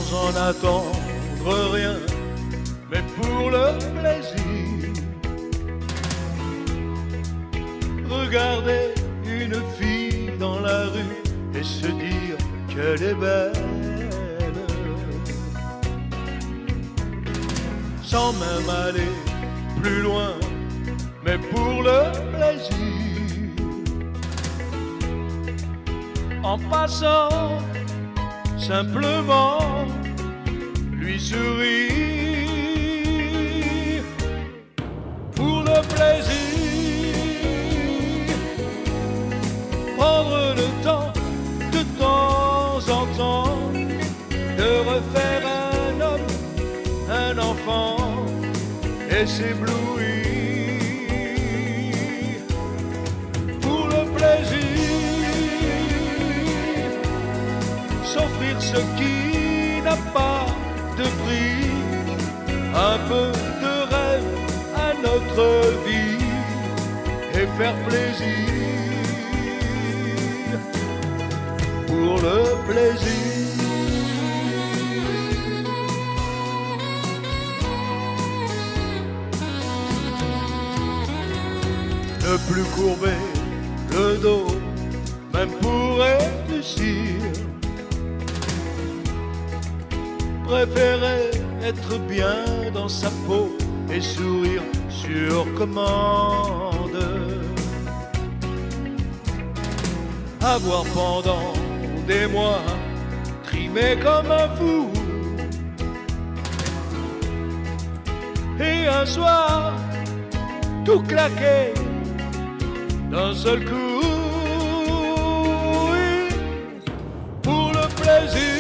en attendre rien, mais pour le plaisir. Regarder une fille dans la rue et se dire qu'elle est belle, sans même aller plus loin, mais pour le plaisir. En passant, simplement lui sourire pour le plaisir. Prendre le temps, de temps en temps, de refaire un homme, un enfant et s'éblouir pour le plaisir. S'offrir ce qui n'a pas de prix, un peu de rêve à notre vie et faire plaisir pour le plaisir. Ne plus courber le dos, même pour réussir. Préférer être bien dans sa peau et sourire sur commande. Avoir pendant des mois trimé comme un fou, et un soir tout claquer d'un seul coup, oui, pour le plaisir.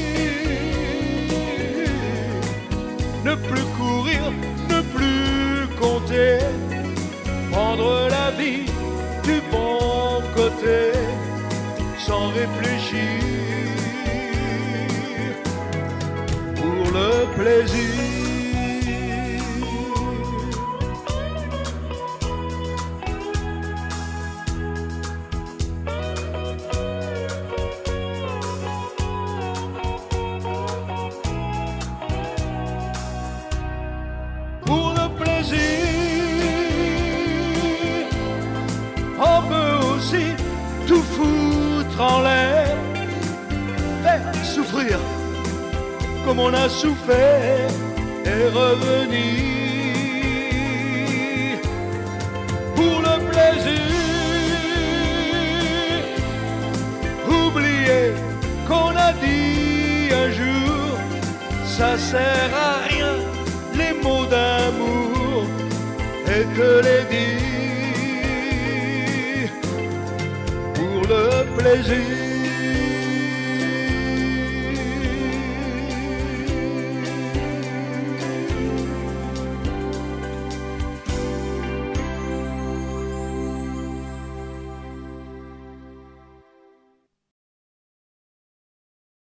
Ne plus courir, ne plus compter, prendre la vie du bon côté, sans réfléchir, pour le plaisir. On peut aussi tout foutre en l'air, faire souffrir comme on a souffert et revenir pour le plaisir. Oublier qu'on a dit un jour, ça sert à rien les mots d'amour, et te les dire pour le plaisir.